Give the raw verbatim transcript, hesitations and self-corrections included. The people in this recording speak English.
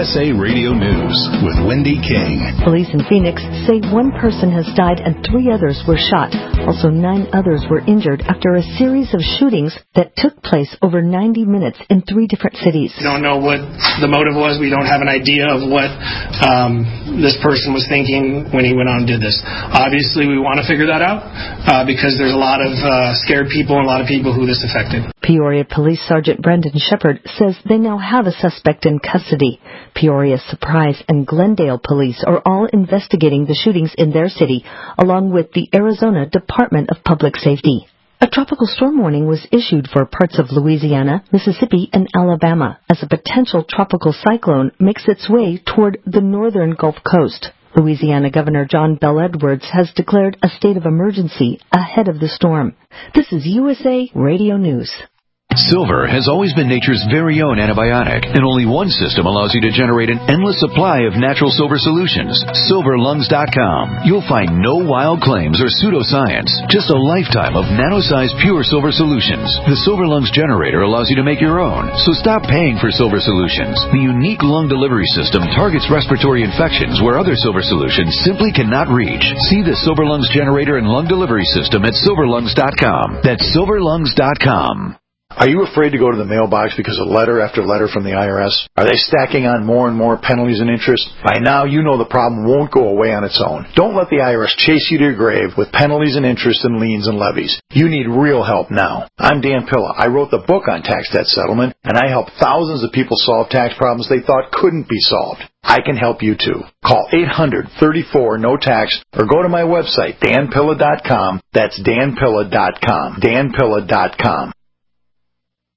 S A Radio News with Wendy King. Police in Phoenix say one person has died and three others were shot. Also, nine others were injured after a series of shootings that took place over ninety minutes in three different cities. We don't know what the motive was. We don't have an idea of what um, this person was thinking when he went on and did this. Obviously, we want to figure that out uh, because there's a lot of uh, scared people and a lot of people who this affected. Peoria Police Sergeant Brendan Shepard says they now have a suspect in custody. Peoria, Surprise, and Glendale Police are all investigating the shootings in their city, along with the Arizona Department of Public Safety. A tropical storm warning was issued for parts of Louisiana, Mississippi, and Alabama as a potential tropical cyclone makes its way toward the northern Gulf Coast. Louisiana Governor John Bel Edwards has declared a state of emergency ahead of the storm. This is U S A Radio News. Silver has always been nature's very own antibiotic, and only one system allows you to generate an endless supply of natural silver solutions. silver lungs dot com. You'll find no wild claims or pseudoscience, just a lifetime of nano-sized pure silver solutions. The Silver Lungs generator allows you to make your own, so stop paying for silver solutions. The unique lung delivery system targets respiratory infections where other silver solutions simply cannot reach. See the Silver Lungs generator and lung delivery system at silver lungs dot com. That's silver lungs dot com. Are you afraid to go to the mailbox because of letter after letter from the I R S? Are they stacking on more and more penalties and interest? By now, you know the problem won't go away on its own. Don't let the I R S chase you to your grave with penalties and interest and liens and levies. You need real help now. I'm Dan Pilla. I wrote the book on tax debt settlement, and I help thousands of people solve tax problems they thought couldn't be solved. I can help you too. Call eight hundred, thirty-four, no tax or go to my website, dan pilla dot com. That's dan pilla dot com. dan pilla dot com.